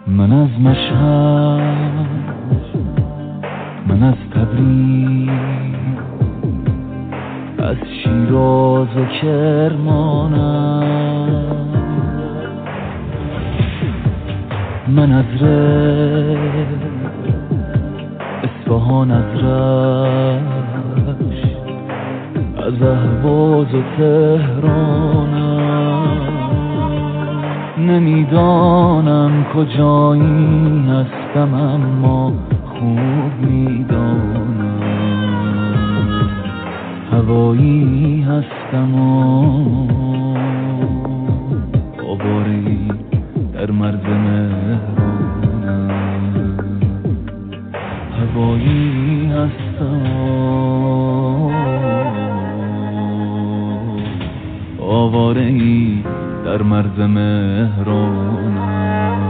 من از مشهد، من از تبریز، از شیراز و کرمانم، من از ره اصفهان، از رشت، از اهواز و تهرانم. نمیدانم کجایی هستم اما خوب میدانم هوایی هستم و آواره‌ای در مرز مهرانم. هوایی هستم آواره‌ای در مرز مهرانم.